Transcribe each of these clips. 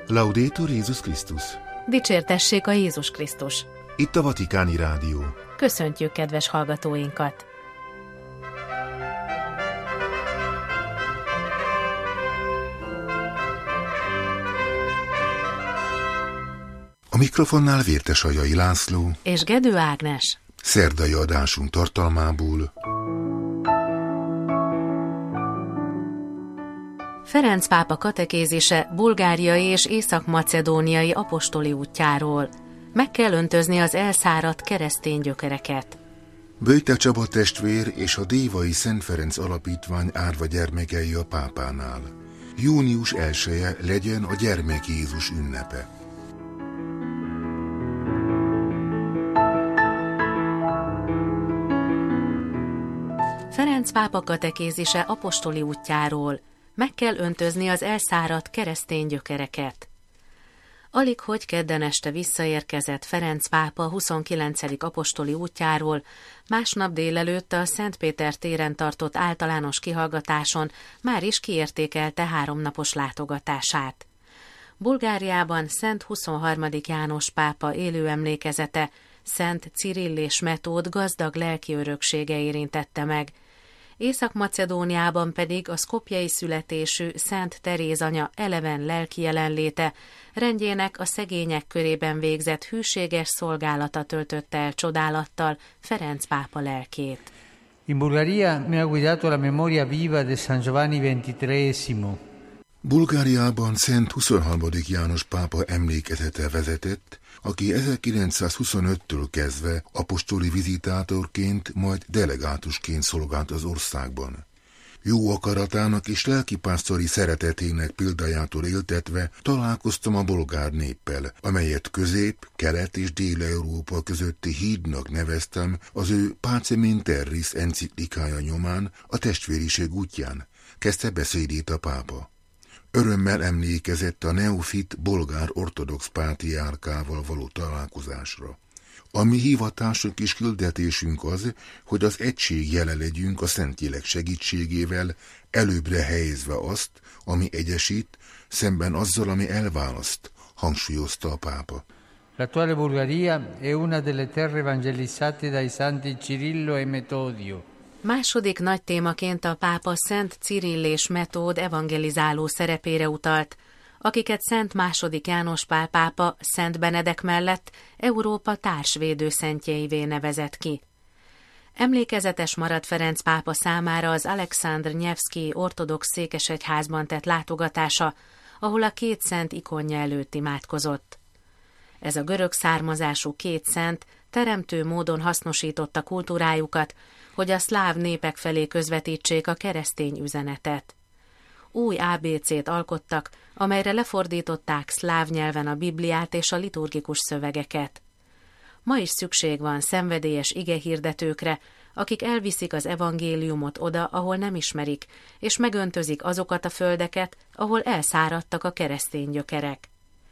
Laudetur Jézus Krisztus! Dicsértessék a Jézus Krisztus! Itt a Vatikáni Rádió. Köszöntjük kedves hallgatóinkat! A mikrofonnál Vértesajai László és Gedő Ágnes. Szerdai adásunk tartalmából: Ferenc pápa katekézise bulgáriai és észak-macedóniai apostoli útjáról. Meg kell öntözni az elszáradt keresztény gyökereket. Böjte Csaba testvér és a Dévai Szent Ferenc Alapítvány árva gyermekei a pápánál. Június 1-e legyen a Gyermek Jézus ünnepe. Ferenc pápa katekézise apostoli útjáról. Meg kell öntözni az elszáradt keresztény gyökereket. Alighogy kedden este visszaérkezett Ferenc pápa 29. apostoli útjáról, másnap délelőtt a Szent Péter téren tartott általános kihallgatáson már is kiértékelte 3 napos látogatását. Bulgáriában Szent 23. János pápa élő emlékezete, Szent Cirill és Metód gazdag lelki öröksége érintette meg, Észak-Macedóniában pedig a szkopjei születésű Szent Teréz anya eleven lelki jelenléte, rendjének a szegények körében végzett hűséges szolgálata töltötte el csodálattal Ferenc pápa lelkét. In Bulgaria mi ha guidato la memoria viva de San Giovanni XXIII. Bulgáriában Szent 23. János pápa emlékezete vezetett, aki 1925-től kezdve apostoli vizitátorként, majd delegátusként szolgált az országban. Jó akaratának és lelkipásztori szeretetének példájától éltetve találkoztam a bolgár néppel, amelyet Közép-, Kelet- és Dél-Európa közötti hídnak neveztem az ő Pacem in Terris enciklikája nyomán, a testvériség útján, kezdte beszédét a pápa. Örömmel emlékezett a neofit bolgár ortodox pátriárkával való találkozásra. A mi hivatásunk és küldetésünk az, hogy az egység jele legyünk a Szentlélek segítségével, előbbre helyezve azt, ami egyesít, szemben azzal, ami elválaszt, hangsúlyozta a pápa. L'attuale Bulgaria è una delle terre evangelizzate dai santi Cirillo e Metodio. Második nagy témaként a pápa Szent Cirill és Metód evangelizáló szerepére utalt, akiket Szent II. János Pál pápa Szent Benedek mellett Európa társvédő szentjeivé nevezett ki. Emlékezetes maradt Ferenc pápa számára az Alekszandr Nyevszkij ortodox székesegyházban tett látogatása, ahol a 2 szent ikonja előtt imádkozott. Ez a görög származású 2 szent teremtő módon hasznosította kultúrájukat, hogy a szláv népek felé közvetítsék a keresztény üzenetet. Új ABC-t alkottak, amelyre lefordították szláv nyelven a Bibliát és a liturgikus szövegeket. Ma is szükség van szenvedélyes igehirdetőkre, akik elviszik az evangéliumot oda, ahol nem ismerik, és megöntözik azokat a földeket, ahol elszáradtak a keresztény gyökerek.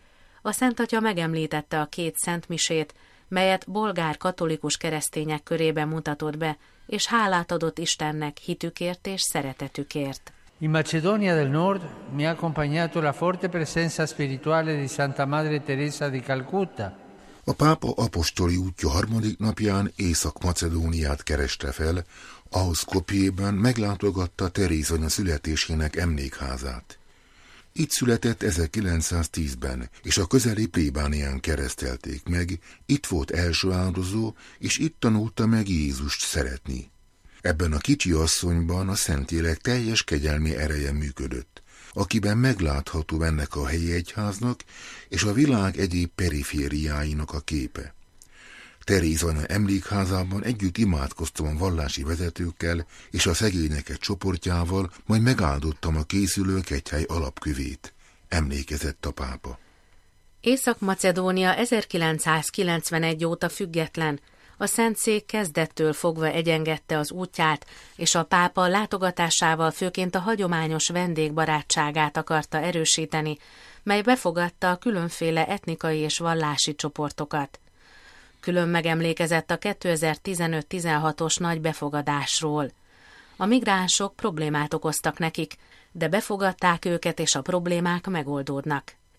A Szent Atya megemlítette a 2 szentmisét, melyet bolgár katolikus keresztények körében mutatott be, és hálát adott Istennek hitükért és szeretetükért. In Macedonia del Nord mi ha accompagnato la forte presenza spirituale di Santa Madre Teresa di Calcutta. A pápa apostoli útja 3. napján Észak-Macedóniát kereste fel, ahol Skopjében meglátogatta Teréz anya születésének emlékházát. Itt született 1910-ben, és a közeli plébánián keresztelték meg, itt volt első áldozó, és itt tanulta meg Jézust szeretni. Ebben a kicsi asszonyban a Szentlélek teljes kegyelmi ereje működött, akiben meglátható ennek a helyi egyháznak és a világ egyéb perifériáinak a képe. Teréz anya emlékházában együtt imádkoztam a vallási vezetőkkel és a szegényeket csoportjával, majd megáldottam a készülő kegyhely alapkövét, emlékezett a pápa. Észak-Macedónia 1991 óta független, a Szentszék kezdettől fogva egyengedte az útját, és a pápa látogatásával főként a hagyományos vendégbarátságát akarta erősíteni, mely befogadta a különféle etnikai és vallási csoportokat. Külön megemlékezett a 2015-16-os nagy befogadásról. A migránsok problémát okoztak nekik, de befogadták őket, és a problémák megoldódnak.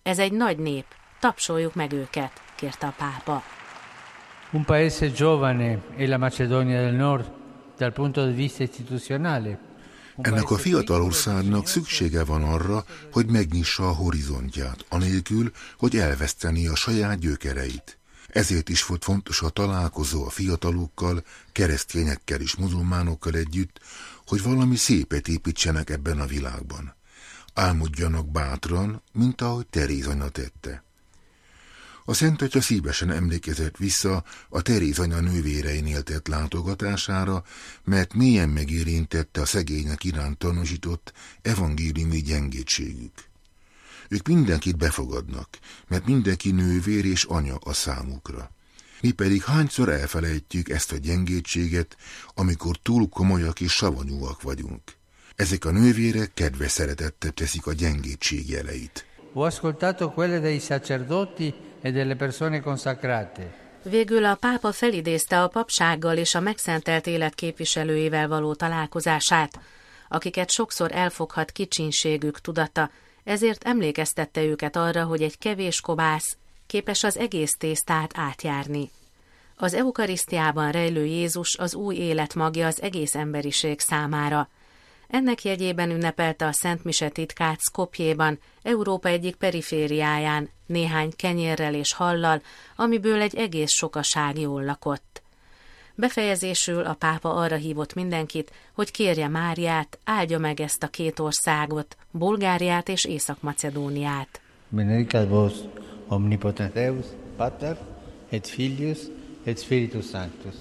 Ez egy nagy nép, tapsoljuk meg őket, kérte a pápa. Un paese giovane è la Macedonia del Nord dal punto di vista istituzionale. Ennek a fiatal országnak szüksége van arra, hogy megnyissa a horizontját, anélkül, hogy elveszteni a saját gyökereit. Ezért is volt fontos a találkozó a fiatalokkal, keresztényekkel és muzulmánokkal együtt, hogy valami szépet építsenek ebben a világban. Álmodjanak bátran, mint ahogy Teréz anya tette. A Szent Atya szívesen emlékezett vissza a Teréz anya nővéreinél tett látogatására, mert mélyen megérintette a szegények iránt tanúsított evangéliumi gyengétségük. Ők mindenkit befogadnak, mert mindenki nővér és anya a számukra. Mi pedig hányszor elfelejtjük ezt a gyengétséget, amikor túl komolyak és savanyúak vagyunk. Ezek a nővérek kedves szeretettel teszik a gyengétség jeleit. Ho ascoltato quelle dei sacerdoti e delle persone consacrate. Végül a pápa felidézte a papsággal és a megszentelt élet képviselőivel való találkozását, akiket sokszor elfoghat kicsinségük tudata, ezért emlékeztette őket arra, hogy egy kevés kovász képes az egész tésztát átjárni. Az eukarisztiában rejlő Jézus az új élet magja az egész emberiség számára. Ennek jegyében ünnepelte a Szent Mise titkát Skopjéban, Európa egyik perifériáján, néhány kenyérrel és hallal, amiből egy egész sokaság jól lakott. Befejezésül a pápa arra hívott mindenkit, hogy kérje Máriát, áldja meg ezt a két országot, Bulgáriát és Észak-Macedóniát. Benedicat vos omnipotens Deus, Pater, et Filius, et Spiritus Sanctus.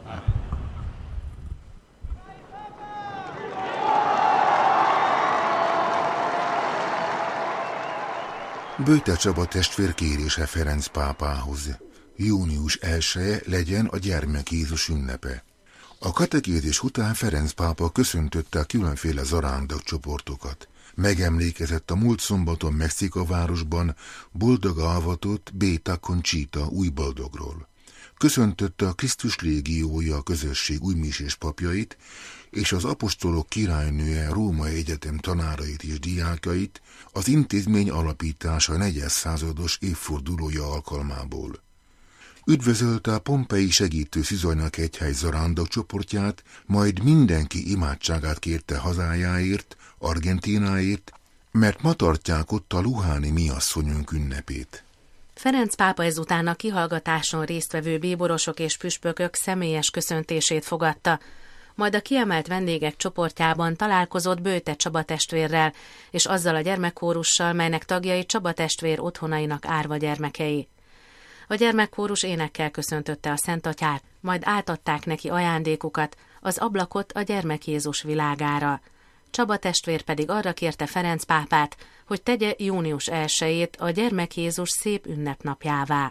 Böjte Csaba testvér kérése Ferenc pápához. Június 1-e legyen a Gyermek Jézus ünnepe. A katekézis után Ferenc pápa köszöntötte a különféle zarándok csoportokat. Megemlékezett a múlt szombaton Mexikóvárosban boldoga avatott Béta Conchita új boldogról. Köszöntötte a Krisztus légiója a közösség újmisés papjait, és az apostolok királynője Római Egyetem tanárait és diákjait az intézmény alapítása 400. százados évfordulója alkalmából. Üdvözölte a Pompei Segítő Szűzajnak egyház zarándok csoportját, majd mindenki imádságát kérte hazájáért, Argentínáért, mert ma tartják ott a Luháni miasszonyunk ünnepét. Ferenc pápa ezután a kihallgatáson résztvevő bíborosok és püspökök személyes köszöntését fogadta, majd a kiemelt vendégek csoportjában találkozott Böjte Csaba testvérrel, és azzal a gyermekkórussal, melynek tagjai Csaba testvér otthonainak árva gyermekei. A gyermekkórus énekkel köszöntötte a Szent Atyát, majd átadták neki ajándékukat, az ablakot a Gyermek Jézus világára. Csaba testvér pedig arra kérte Ferenc pápát, hogy tegye június 1-ét a Gyermek Jézus szép ünnepnapjává.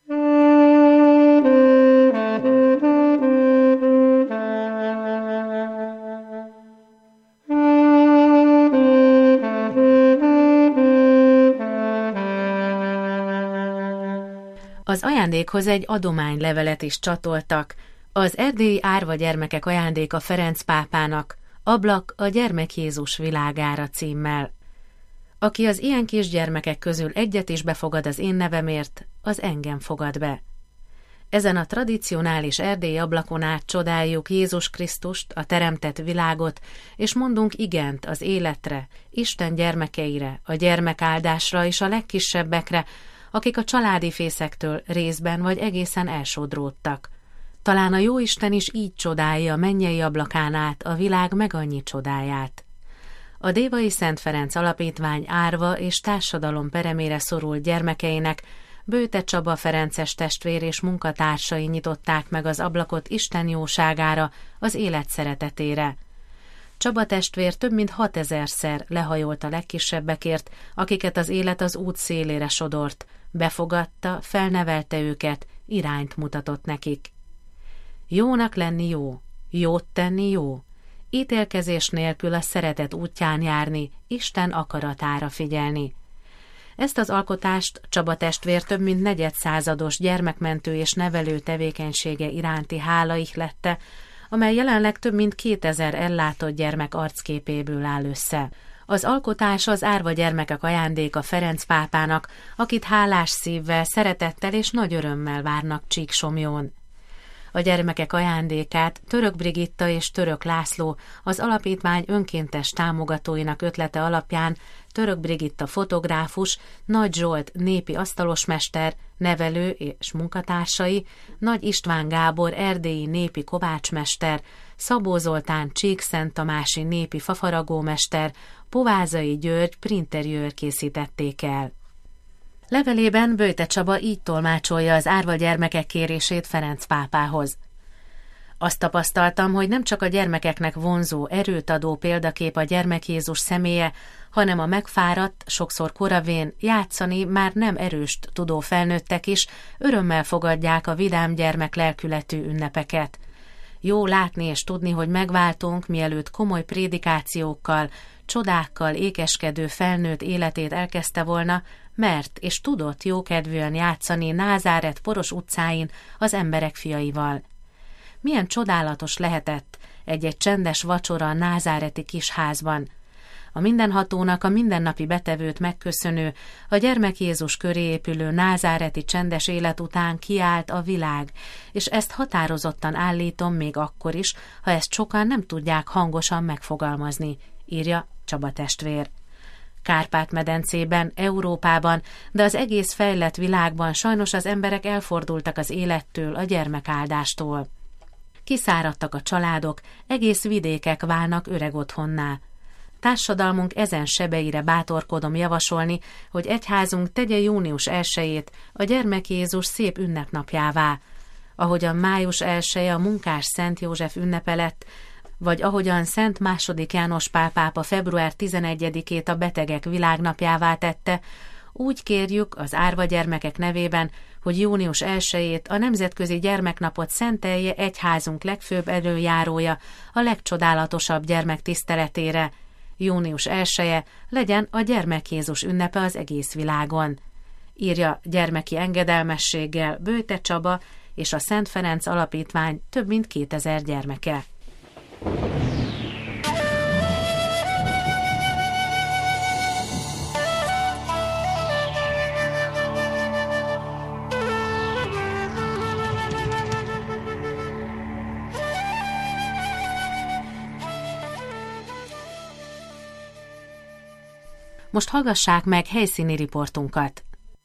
Az ajándékhoz egy adománylevelet is csatoltak. Az erdélyi árva gyermekek ajándéka Ferenc pápának, Ablak a Gyermek Jézus világára címmel. Aki az ilyen kisgyermekek közül egyet is befogad az én nevemért, az engem fogad be. Ezen a tradicionális erdélyi ablakon át csodáljuk Jézus Krisztust, a teremtett világot, és mondunk igent az életre, Isten gyermekeire, a gyermekáldásra és a legkisebbekre, akik a családi fészektől részben vagy egészen elsodródtak. Talán a Jóisten is így csodálja a mennyei ablakán át a világ megannyi csodáját. A Dévai Szent Ferenc Alapítvány árva és társadalom peremére szorult gyermekeinek Böjte Csaba ferences testvér és munkatársai nyitották meg az ablakot Isten jóságára, az élet szeretetére. Csaba testvér több mint 6000-szer lehajolt a legkisebbekért, akiket az élet az út szélére sodort, befogadta, felnevelte őket, irányt mutatott nekik. Jónak lenni jó, jót tenni jó, ítélkezés nélkül a szeretet útján járni, Isten akaratára figyelni. Ezt az alkotást Csaba testvér több mint negyedszázados gyermekmentő és nevelő tevékenysége iránti hála ihlette, amely jelenleg több mint 2000 ellátott gyermek arcképéből áll össze. Az alkotás az árva gyermekek ajándéka Ferenc pápának, akit hálás szívvel, szeretettel és nagy örömmel várnak Csíksomlyón. A gyermekek ajándékát Török Brigitta és Török László, az alapítvány önkéntes támogatóinak ötlete alapján Török Brigitta fotográfus, Nagy Zsolt népi asztalosmester, nevelő és munkatársai, Nagy István Gábor erdélyi népi kovácsmester, Szabó Zoltán csíkszenttamási népi fafaragómester, Povázai György printerjőr készítették el. Levelében Böjte Csaba így tolmácsolja az árva gyermekek kérését Ferenc pápához. Azt tapasztaltam, hogy nem csak a gyermekeknek vonzó, erőt adó példakép a gyermek Jézus személye, hanem a megfáradt, sokszor koravén, játszani már nem erőst tudó felnőttek is örömmel fogadják a vidám gyermek lelkületű ünnepeket. Jó látni és tudni, hogy megváltunk, mielőtt komoly prédikációkkal, csodákkal ékeskedő felnőtt életét elkezdte volna, mert és tudott jókedvűen játszani Názáret poros utcáin az emberek fiaival. Milyen csodálatos lehetett egy-egy csendes vacsora a názáreti kisházban. A mindenhatónak a mindennapi betevőt megköszönő, a gyermek Jézus köré épülő názáreti csendes élet után kiállt a világ, és ezt határozottan állítom még akkor is, ha ezt sokan nem tudják hangosan megfogalmazni, írja Csaba testvér. Kárpát-medencében, Európában, de az egész fejlett világban sajnos az emberek elfordultak az élettől, a gyermekáldástól. Kiszáradtak a családok, egész vidékek válnak öregotthonná. Társadalmunk ezen sebeire bátorkodom javasolni, hogy egyházunk tegye június 1-jét a gyermek Jézus szép ünnepnapjává. Ahogyan május 1 a munkás Szent József ünnepe lett, vagy ahogyan Szent II. János Pál pápa február 11-ét a betegek világnapjává tette, úgy kérjük az árva gyermekek nevében, hogy június 1-jét a Nemzetközi Gyermeknapot szentelje egyházunk legfőbb előjárója a legcsodálatosabb gyermek tiszteletére. Június 1-je legyen a gyermek Jézus ünnepe az egész világon. Írja gyermeki engedelmességgel Böjte Csaba és a Szent Ferenc Alapítvány több mint 2000 gyermeke. Most hallgassák meg helyszíni riportunkat.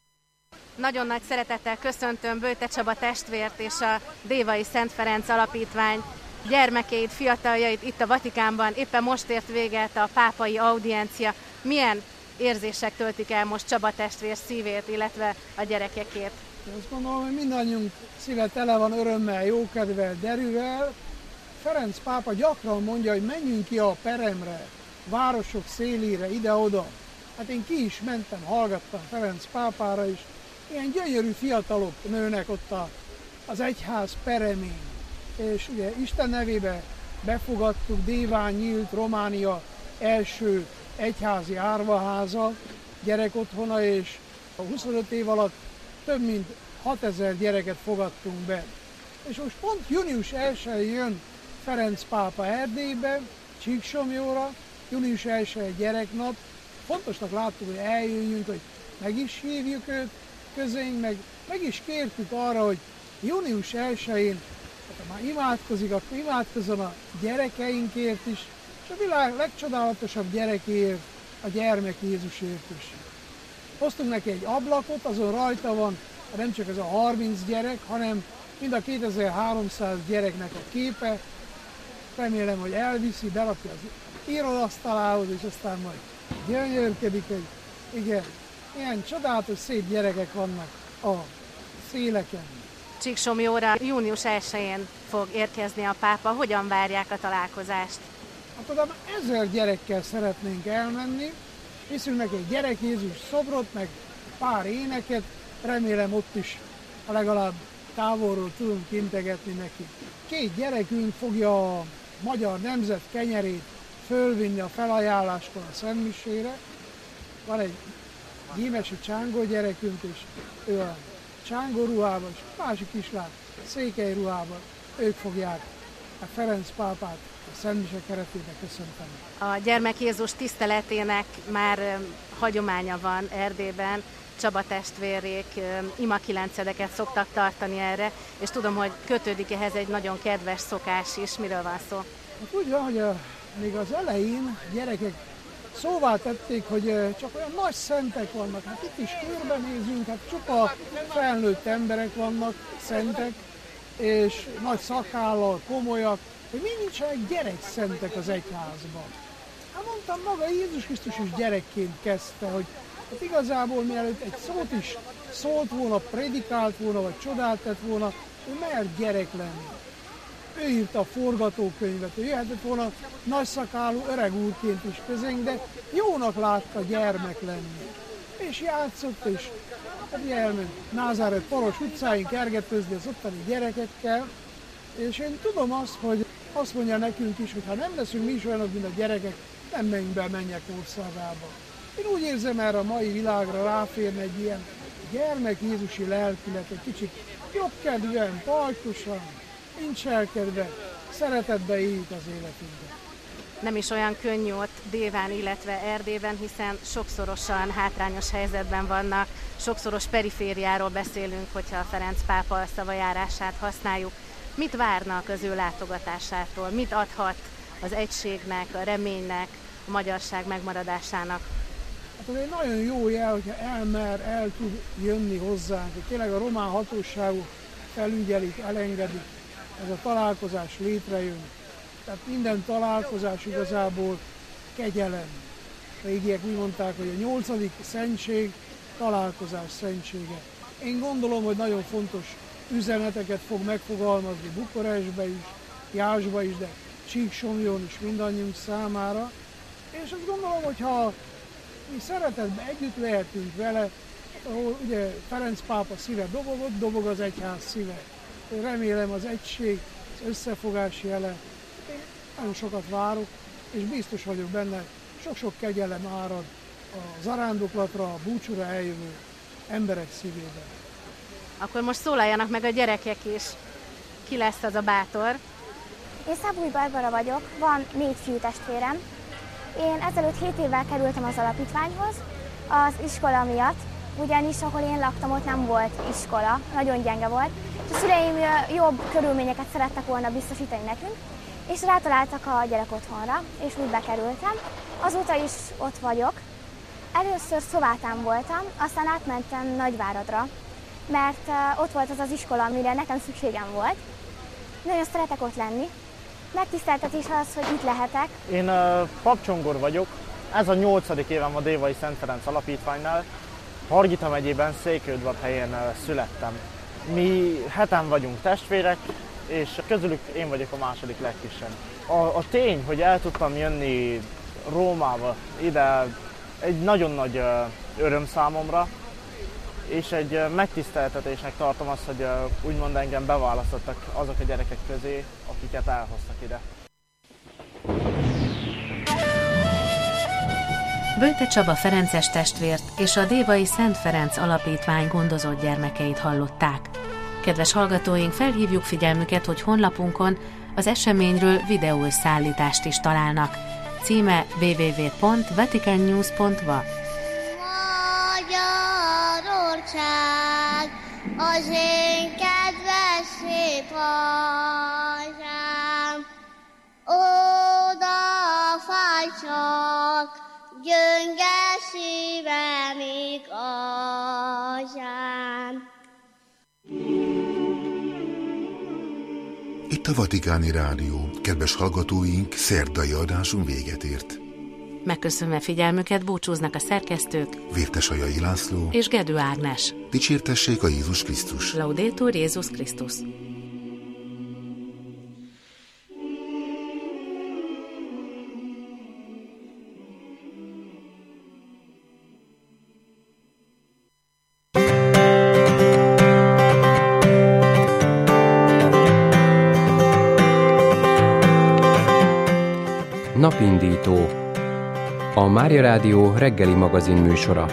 Nagyon nagy szeretettel köszöntöm Böjte Csaba testvért és a Dévai Szent Ferenc Alapítvány gyermekeit, fiataljait itt a Vatikánban. Éppen most ért véget a pápai audiencia. Milyen érzések töltik el most Csaba testvér szívét, illetve a gyerekekét? Azt gondolom, hogy mindannyiunk szíve tele van örömmel, jókedvel, derűvel. Ferenc pápa gyakran mondja, hogy menjünk ki a peremre, városok szélére, ide-oda. Hát én ki is mentem, hallgattam Ferenc pápára is. Ilyen gyönyörű fiatalok nőnek ott az egyház peremén. És ugye Isten nevébe befogadtuk, Déván nyílt Románia első egyházi árvaháza, gyerekotthona, és a 25 év alatt több mint 6000 gyereket fogadtunk be. És most pont június 1-én jön Ferenc pápa Erdélybe, Csíksomlyóra, június 1 gyereknap. Fontosnak láttuk, hogy eljöjjünk, hogy meg is hívjuk őt közénk, meg is kértük arra, hogy június 1-én, ha már imádkozik, akkor imádkozzon a gyerekeinkért is, és a világ legcsodálatosabb gyerekéért, a gyermek Jézusért is. Hoztunk neki egy ablakot, azon rajta van nem csak ez a 30 gyerek, hanem mind a 2300 gyereknek a képe. Remélem, hogy elviszi, berakja az íróasztalához, és aztán majd gyönyörködik, hogy igen, ilyen csodálatos, szép gyerekek vannak a széleken. Csíksomlyóra június 1-én fog érkezni a pápa. Hogyan várják a találkozást? Hát oda 1000 gyerekkel szeretnénk elmenni, viszünk neki egy gyerek Jézus szobrot, meg pár éneket, remélem ott is legalább távolról tudunk integetni neki. 2 gyerekünk fogja a magyar nemzet kenyerét fölvinni a felajánláskor a szentmisére. Van egy gyímesi csángó gyerekünk, és ő a csángó ruhában, és a másik kislány székely ruhában. Ők fogják a Ferenc pápát a Szentmise keretében köszöntöm. A Gyermek Jézus tiszteletének már hagyománya van Erdélyben. Csaba testvérék ima kilencedeket szoktak tartani erre, és tudom, hogy kötődik ehhez egy nagyon kedves szokás is. Miről van szó? Hát úgy van, hogy még az elején gyerekek szóvá tették, hogy csak olyan nagy szentek vannak. Hát itt is körbenézünk, hát csupa felnőtt emberek vannak, szentek, és nagy szakállal, komolyak, hogy mi nincsenek gyerekszentek az egyházban. Hát mondtam, maga Jézus Krisztus is gyerekként kezdte, hogy hát igazából mielőtt egy szót is szólt volna, predikált volna, vagy csodát tett volna, ő mert gyerek lenni. Ő írta a forgatókönyvet, ő jöhetett volna nagyszakálú öreg úrként is közénk, de jónak látta gyermek lenni. És játszott, és elment Názáret Paros utcáin kergetőzni az ottani gyerekekkel, és én tudom azt, hogy azt mondja nekünk is, hogy ha nem leszünk mi is olyanok, mint a gyerekek, nem menjünk be a mennyek országába. Én úgy érzem, erre a mai világra ráférne egy ilyen gyermek Jézusi lelkület, egy kicsit jobbkedven, pajkosan, incselkedve, szeretetbe éljük az életünket. Nem is olyan könnyű ott Déván, illetve Erdélyben, hiszen sokszorosan hátrányos helyzetben vannak, sokszoros perifériáról beszélünk, hogyha a Ferenc pápa szavajárását használjuk. Mit várnak az ő látogatásától? Mit adhat az egységnek, a reménynek, a magyarság megmaradásának? Hát ez egy nagyon jó jel, hogyha el tud jönni hozzánk, hogy tényleg a román hatóságok felügyelik, elengedik, ez a találkozás létrejön. Tehát minden találkozás igazából kegyelem. Régiek úgy mondták, hogy a 8. szentség találkozás szentsége. Én gondolom, hogy nagyon fontos üzeneteket fog megfogalmazni Bukarestbe is, Jászba is, de Csíksomlyón is mindannyiunk számára. És azt gondolom, hogy ha mi szeretetben együtt lehetünk vele, ahol ugye Ferenc pápa szíve dobog az egyház szíve. Én remélem az egység, az összefogás jele. Én nagyon sokat várok, és biztos vagyok benne, sok-sok kegyelem árad a zarándoklatra, a búcsúra eljövő emberek szívében. Akkor most szólaljanak meg a gyerekek is. Ki lesz az a bátor? Én Szabúj Barbara vagyok, van 4 fiútestvérem. Én ezelőtt 7 évvel kerültem az alapítványhoz az iskola miatt, ugyanis ahol én laktam, ott nem volt iskola, nagyon gyenge volt, és a szüleim jobb körülményeket szerettek volna biztosítani nekünk, és rátaláltak a gyerekotthonra, és úgy bekerültem. Azóta is ott vagyok. Először Szovátán voltam, aztán átmentem Nagyváradra, mert ott volt az az iskola, amire nekem szükségem volt. Nagyon szeretek ott lenni. Megtiszteltetés az, hogy itt lehetek. Én Papcsongor vagyok. Ez a 8. évem a Dévai Szent Ferenc Alapítványnál. Hargita megyében, Székelyudvarhelyen születtem. Mi 7-en vagyunk testvérek, és közülük én vagyok a második legkisebb. A tény, hogy el tudtam jönni Rómába ide, egy nagyon nagy öröm számomra, és egy megtiszteltetésnek tartom azt, hogy úgymond engem beválasztottak azok a gyerekek közé, akiket elhoztak ide. Böjte Csaba ferences testvért és a Dévai Szent Ferenc Alapítvány gondozott gyermekeit hallották. Kedves hallgatóink, felhívjuk figyelmüket, hogy honlapunkon az eseményről videóösszeállítást is találnak. Címe www.vaticannews.va. Magyarország, az én kedves szép hazám, oda fáj csak gyönge szívem igazán. Itt a Vatikáni Rádió. Kedves hallgatóink, szerdai adásunk véget ért. Megköszönve figyelmüket búcsúznak a szerkesztők Vértesajai László és Gedő Ágnes. Dicsértessék a Jézus Krisztus. Laudetur Jézus Krisztus. Napindító, a Mária Rádió reggeli magazin műsora.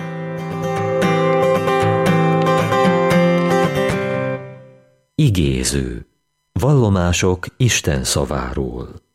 Igéző. Vallomások Isten szaváról.